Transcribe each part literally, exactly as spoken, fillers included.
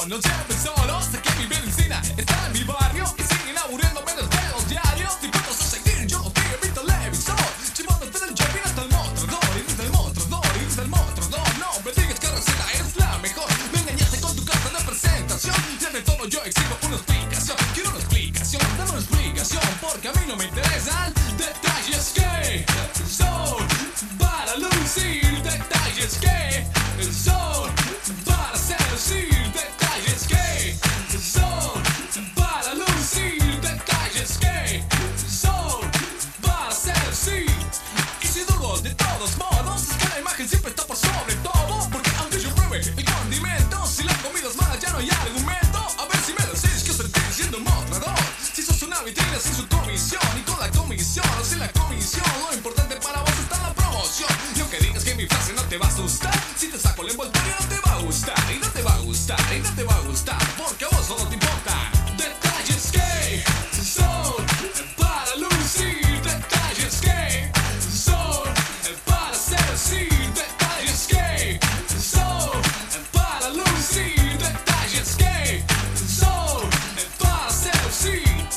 no lleven solo. Sé que mi medicina está en mi barrio y siguen aburriéndome los dedos diarios. Dispuestos a seguir, yo te evito el televisor, llevándote del shopping hasta el mostrador. Y desde el mostrador, y desde el mostrador, no me digas que receta es la mejor. Me engañaste con tu carta de presentación y ante todo yo exijo una explicación. Quiero una explicación, dame una explicación, porque a mí no me interesan detalles que son para lucir, detalles que son para seducir, detalles que son para lucir, detalles que son para seducir. Y si dudo de todos modos, es que la imagen siempre está por sobre todo, porque aunque yo pruebe el condimento, si la comida es mala ya no hay argumento. A ver si me decís que estoy siendo un mostrador, si sos una vitrina sin su comisión y con la comisión o sin la comisión, lo importante para vos está la promoción. Y aunque digas que mi frase no te va a asustar, si te saco el envoltorio no te va a gustar, y no te va a gustar, y no te va a gustar, porque a vos solo te importa detalles que son para lucir, detalles que son para seducir, detalles que son para lucir, detalles que son para seducir.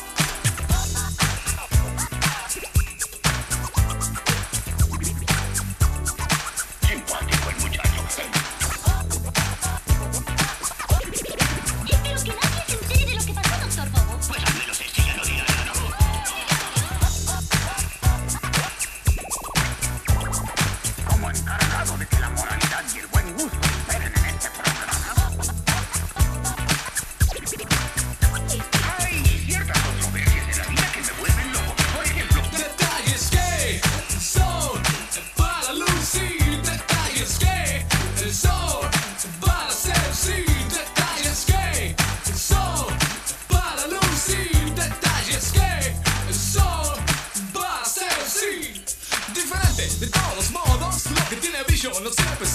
Simpático el muchacho. Yo espero que nadie se entere de lo que pasó, doctor Bobo. Pues al menos este ya lo dirá, ¿no? Como encargado de que la moralidad y el buen gusto imperen en este programa, hay ciertas controversias en la vida que me vuelven loco. Por ejemplo, Detalles que son para lucir, detalles que son para seducir, detalles que son para lucir, detalles que son para seducir. Diferente de todos modos, lo que tiene brillo no siempre